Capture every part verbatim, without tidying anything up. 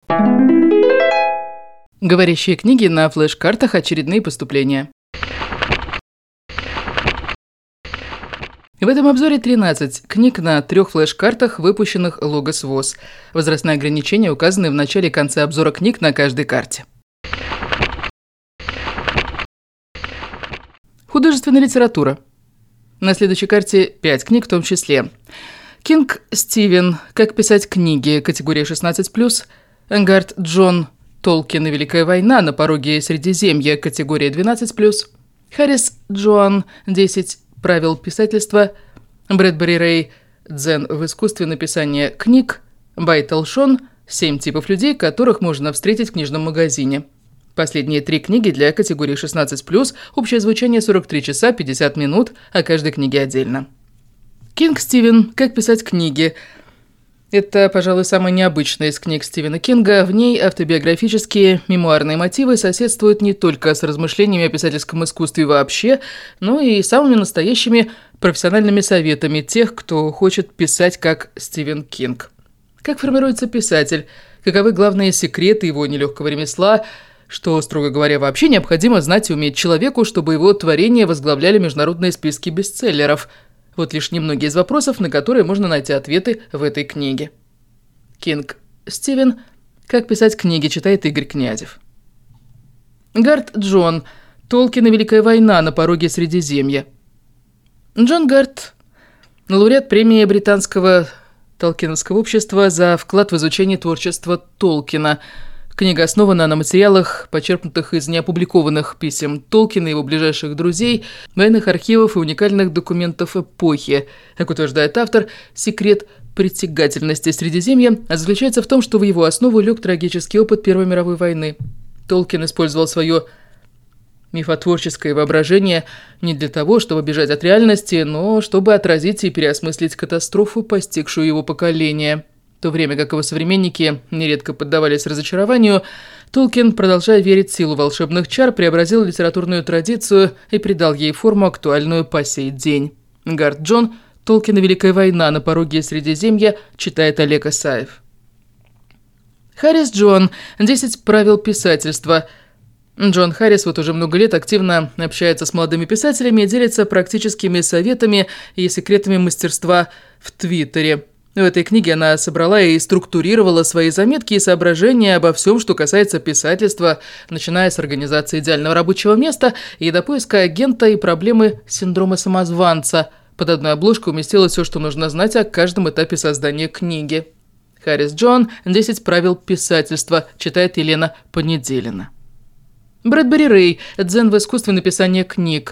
Говорящие книги на флеш-картах «Очередные поступления». В этом обзоре тринадцать книг на трех флеш-картах, выпущенных Logos ВОЗ. Возрастные ограничения указаны в начале и конце обзора книг на каждой карте. Художественная литература. На следующей карте пять книг в том числе. Кинг Стивен «Как писать книги», категория шестнадцать плюс. Гард Джон Толкин и Великая война на пороге Средиземья, категория двенадцать плюс. Харрис Джоан десять правил писательства. Брэдбери Рэй «Дзен в искусстве написания книг». Байтл Шон семь типов людей, которых можно встретить в книжном магазине. Последние три книги для категории шестнадцать плюс, общее звучание сорок три часа пятьдесят минут, о каждой книге отдельно. Кинг Стивен «Как писать книги». Это, пожалуй, самая необычная из книг Стивена Кинга. В ней автобиографические мемуарные мотивы соседствуют не только с размышлениями о писательском искусстве вообще, но и самыми настоящими профессиональными советами тех, кто хочет писать как Стивен Кинг. Как формируется писатель? Каковы главные секреты его нелегкого ремесла? Что, строго говоря, вообще необходимо знать и уметь человеку, чтобы его творения возглавляли международные списки бестселлеров? Вот лишь немногие из вопросов, на которые можно найти ответы в этой книге. Кинг Стивен «Как писать книги», читает Игорь Князев. Гард Джон Толкин и Великая война на пороге Средиземья. Джон Гард – лауреат премии Британского Толкиновского общества за вклад в изучение творчества Толкина. Книга основана на материалах, почерпнутых из неопубликованных писем Толкина и его ближайших друзей, военных архивов и уникальных документов эпохи. Как утверждает автор, секрет притягательности Средиземья заключается в том, что в его основу лег трагический опыт Первой мировой войны. Толкин использовал свое мифотворческое воображение не для того, чтобы бежать от реальности, но чтобы отразить и переосмыслить катастрофу, постигшую его поколение. В то время как его современники нередко поддавались разочарованию, Толкин, продолжая верить в силу волшебных чар, преобразил литературную традицию и придал ей форму, актуальную по сей день. Гард Джон Толкин и Великая война на пороге Средиземья, читает Олег Исаев. Харрис Джоан десять правил писательства. Джон Харрис вот уже много лет активно общается с молодыми писателями и делится практическими советами и секретами мастерства в Твиттере. В этой книге она собрала и структурировала свои заметки и соображения обо всем, что касается писательства, начиная с организации идеального рабочего места и до поиска агента и проблемы синдрома самозванца. Под одной обложкой уместилось все, что нужно знать о каждом этапе создания книги. Харрис Джоан «десять правил писательства», читает Елена Понеделина. Брэдбери Рэй «Дзен в искусстве написания книг».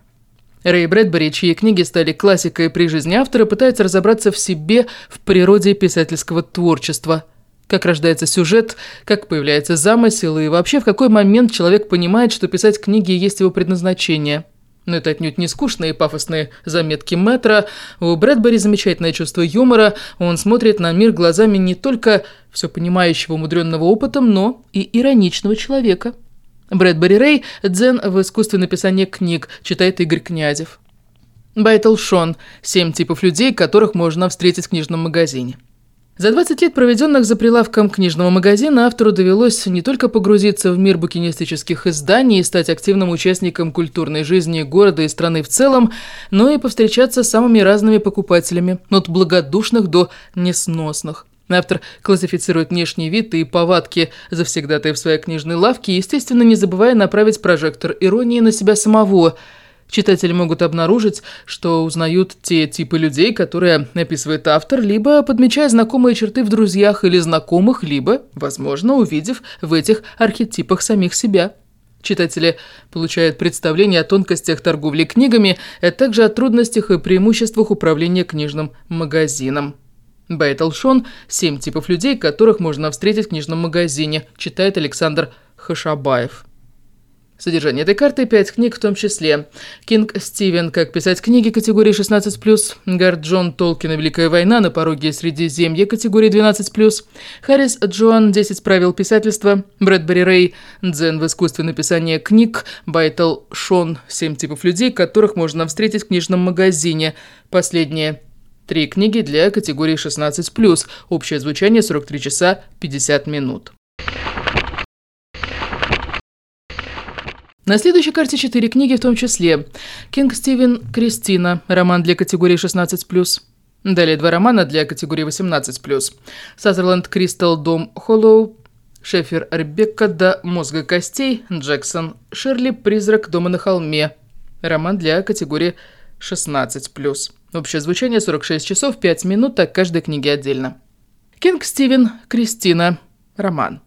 Рэй Брэдбери, чьи книги стали классикой при жизни автора, пытается разобраться в себе, в природе писательского творчества. Как рождается сюжет, как появляется замысел и вообще в какой момент человек понимает, что писать книги есть его предназначение. Но это отнюдь не скучные и пафосные заметки мэтра. У Брэдбери замечательное чувство юмора, он смотрит на мир глазами не только все понимающего, умудренного опытом, но и ироничного человека. Брэдбери Рэй «Дзен в искусстве написания книг», читает Игорь Князев. Байтл Шон «Семь типов людей, которых можно встретить в книжном магазине». За двадцать лет, проведенных за прилавком книжного магазина, автору довелось не только погрузиться в мир букинистических изданий и стать активным участником культурной жизни города и страны в целом, но и повстречаться с самыми разными покупателями, от благодушных до несносных. Автор классифицирует внешний вид и повадки завсегдатаев в своей книжной лавке, естественно, не забывая направить прожектор иронии на себя самого. Читатели могут обнаружить, что узнают те типы людей, которые описывает автор, либо подмечая знакомые черты в друзьях или знакомых, либо, возможно, увидев в этих архетипах самих себя. Читатели получают представление о тонкостях торговли книгами, а также о трудностях и преимуществах управления книжным магазином. Байтл Шон «Семь типов людей, которых можно встретить в книжном магазине», читает Александр Хашабаев. Содержание этой карты – пять книг в том числе. Кинг Стивен «Как писать книги» категории шестнадцать плюс. Гард Джон Толкин и Великая война на пороге Средиземья категории двенадцать плюс. Харрис Джоан «десять правил писательства». Брэдбери Рэй «Дзен в искусстве написания книг». Байтл Шон «Семь типов людей, которых можно встретить в книжном магазине». Последние три книги для категории шестнадцать плюс. Общее звучание сорок три часа пятьдесят минут. На следующей карте четыре книги, в том числе «Кинг Стивен Кристина», роман для категории шестнадцать плюс. Далее два романа для категории восемнадцать плюс. Сазерленд Кристал, Дом Холлоу, Шефер Ребекка, До мозга костей, Джексон Ширли, Призрак дома на холме, роман для категории шестнадцать плюс. Общее звучание сорок шесть часов пять минут, так каждой книге отдельно. «Кинг Стивен Кристина», роман.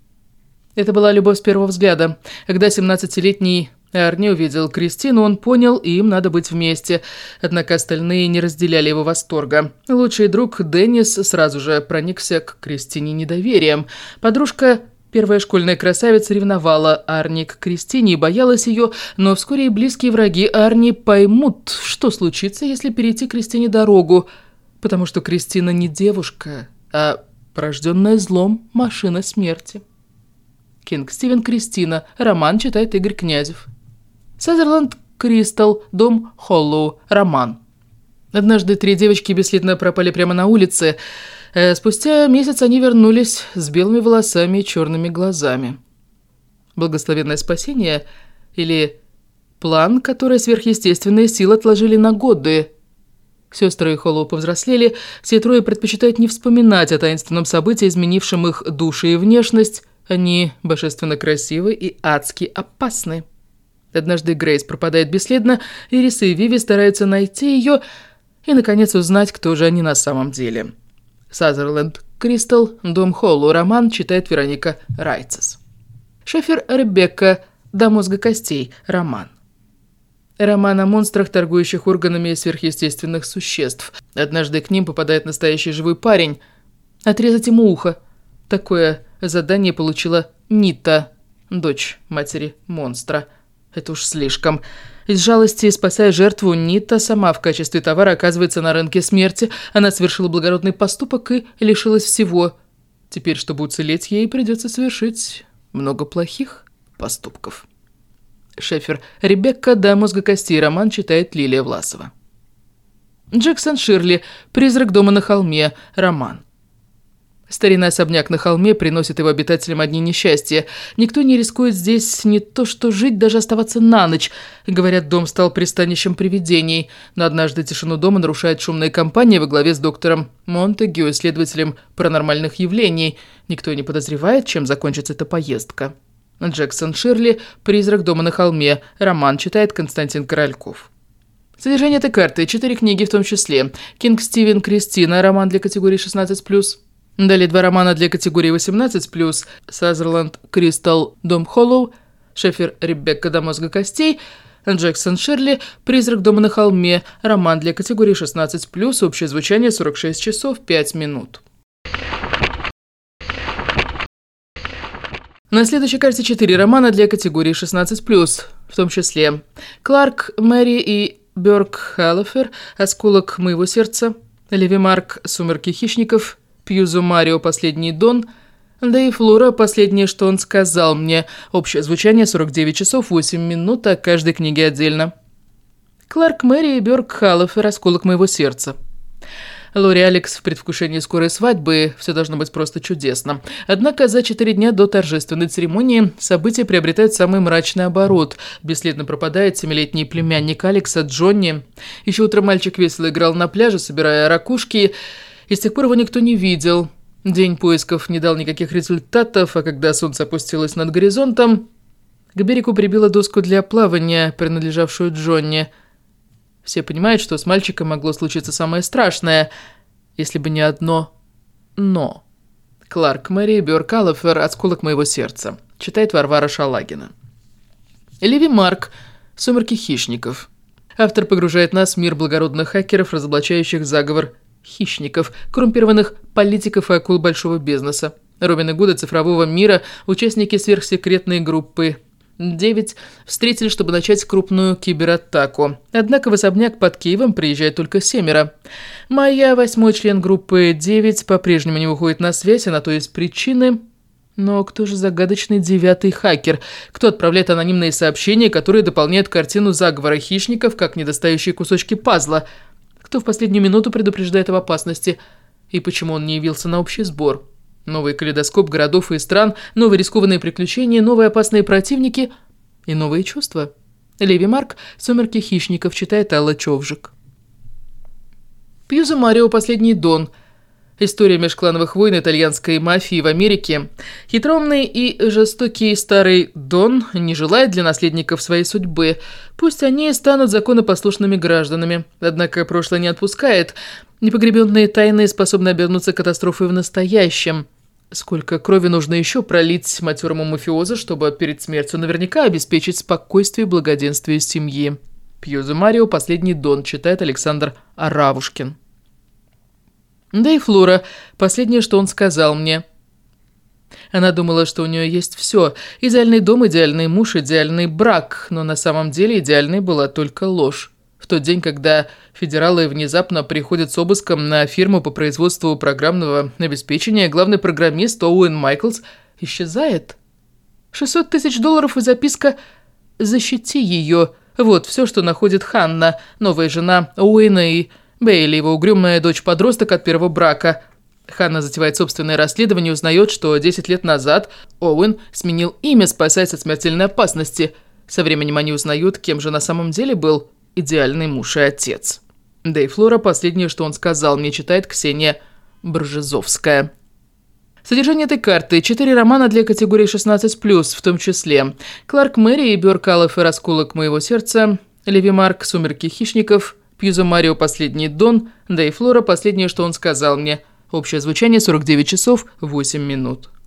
Это была любовь с первого взгляда. Когда семнадцатилетний Арни увидел Кристину, он понял, им надо быть вместе. Однако остальные не разделяли его восторга. Лучший друг Деннис сразу же проникся к Кристине недоверием. Подружка, первая школьная красавица, ревновала Арни к Кристине и боялась ее, но вскоре и близкие враги Арни поймут, что случится, если перейти Кристине дорогу, потому что Кристина не девушка, а порожденная злом машина смерти. «Кинг Стивен Кристина», роман читает Игорь Князев. Сазерленд Кристал, Дом Холлоу, роман. Однажды три девочки бесследно пропали прямо на улице. Спустя месяц они вернулись с белыми волосами и черными глазами. Благословенное спасение или план, который сверхъестественные силы отложили на годы. Сестры Холлоу повзрослели, все трое предпочитают не вспоминать о таинственном событии, изменившем их души и внешность. Они божественно красивы и адски опасны. Однажды Грейс пропадает бесследно, Ирис и Виви стараются найти ее и, наконец, узнать, кто же они на самом деле. Сазерленд Кристал, Дом Холлоу, роман читает Вероника Райцес. Шефер Ребекка, До мозга костей, роман. Роман о монстрах, торгующих органами сверхъестественных существ. Однажды к ним попадает настоящий живой парень. Отрезать ему ухо. Такое задание получила Нита, дочь матери монстра. Это уж слишком. Из жалости, спасая жертву, Нита сама в качестве товара оказывается на рынке смерти. Она совершила благородный поступок и лишилась всего. Теперь, чтобы уцелеть, ей придется совершить много плохих поступков. Шефер Ребекка, До мозга костей, роман читает Лилия Власова. Джексон Ширли, Призрак дома на холме, роман. Старинный особняк на холме приносит его обитателям одни несчастья. Никто не рискует здесь не то что жить, даже оставаться на ночь. Говорят, дом стал пристанищем привидений. Но однажды тишину дома нарушает шумная компания во главе с доктором Монтегю, исследователем паранормальных явлений. Никто не подозревает, чем закончится эта поездка. Джексон Ширли, Призрак дома на холме, роман читает Константин Корольков. Содержание этой карты. Четыре книги в том числе. «Кинг Стивен Кристина», роман для категории шестнадцать плюс. Далее два романа для категории восемнадцать плюс. Сазерленд Кристал, Дом Холлоу, Шефер Ребекка, До мозга костей, Джексон Ширли, Призрак дома на холме, роман для категории шестнадцать плюс, общее звучание сорок шесть часов пять минут. На следующей карте четыре романа для категории шестнадцать плюс, в том числе Кларк, Мэри и Бёрк Халлефер, «Осколок моего сердца», Леви Марк, «Сумерки хищников», Пьюзо Марио, «Последний дон», Дэйв Лура, «Последнее, что он сказал мне». Общее звучание сорок девять часов восемь минут, а каждой книге отдельно. Кларк, Мэри и Бёрк Халлефер, «Осколок моего сердца». Лори Алекс в предвкушении скорой свадьбы. Все должно быть просто чудесно. Однако за четыре дня до торжественной церемонии события приобретают самый мрачный оборот. Бесследно пропадает семилетний племянник Алекса, Джонни. Еще утром мальчик весело играл на пляже, собирая ракушки, и с тех пор его никто не видел. День поисков не дал никаких результатов, а когда солнце опустилось над горизонтом, к берегу прибило доску для плавания, принадлежавшую Джонни. Все понимают, что с мальчиком могло случиться самое страшное, если бы не одно «но». Кларк, Мэри, Бёрк Халлефер, «Осколок моего сердца». Читает Варвара Шалагина. Леви Марк, «Сумерки хищников». Автор погружает нас в мир благородных хакеров, разоблачающих заговор хищников, коррумпированных политиков и акул большого бизнеса. Робины Гуда цифрового мира, участники сверхсекретной группы девять встретили, чтобы начать крупную кибератаку. Однако в особняк под Киевом приезжает только семеро. Майя, восьмой член группы девять, по-прежнему не выходит на связь, а на то есть причины. Но кто же загадочный девятый хакер? Кто отправляет анонимные сообщения, которые дополняют картину заговора хищников, как недостающие кусочки пазла? Кто в последнюю минуту предупреждает об опасности? И почему он не явился на общий сбор? Новый калейдоскоп городов и стран, новые рискованные приключения, новые опасные противники. и новые чувства. Леви Марк «Сумерки хищников» читает Алла Човжик. Пьюзо Марио «Последний дон». История межклановых войн итальянской мафии в Америке. Хитроумный и жестокий старый Дон не желает для наследников своей судьбы. Пусть они станут законопослушными гражданами. Однако прошлое не отпускает. Непогребенные тайны способны обернуться катастрофой в настоящем. Сколько крови нужно еще пролить матерому мафиозу, чтобы перед смертью наверняка обеспечить спокойствие и благоденствие семьи. Пьюзо Марио «Последний дон» читает Александр Аравушкин. Да и Флора, последнее, что он сказал мне. Она думала, что у нее есть все. Идеальный дом, идеальный муж, идеальный брак. Но на самом деле идеальной была только ложь. В тот день, когда федералы внезапно приходят с обыском на фирму по производству программного обеспечения, главный программист Оуэн Майклс исчезает. шестьсот тысяч долларов и записка «Защити ее». Вот все, что находит Ханна, новая жена Оуэна, и Бейли, его угрюмая дочь-подросток от первого брака. Ханна затевает собственное расследование и узнает, что десять лет назад Оуэн сменил имя, спасаясь от смертельной опасности. Со временем они узнают, кем же на самом деле был идеальный муж и отец. Да и Флора, последнее, что он сказал, мне читает Ксения Бржезовская. Содержание этой карты – четыре романа для категории шестнадцать плюс, в том числе «Кларк Мэри» и «Бёркалов и расколок моего сердца», Леви Марк «Сумерки хищников», Пьюзо Марио «Последний дон», да и Флора «Последнее, что он сказал мне». Общее звучание сорок девять часов восемь минут.